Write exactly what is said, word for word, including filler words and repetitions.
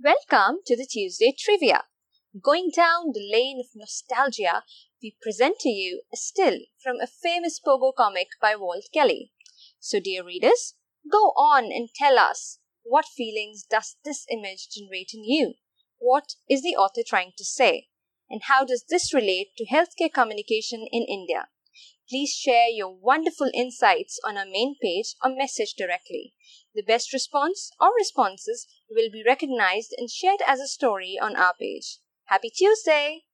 Welcome to the Tuesday Trivia. Going down the lane of nostalgia, we present to you a still from a famous Pogo comic by Walt Kelly. So, dear readers, go on and tell us, what feelings does this image generate in you? What is the author trying to say? And how does this relate to healthcare communication in India? Please share your wonderful insights on our main page or message directly. The best response or responses will be recognized and shared as a story on our page. Happy Tuesday!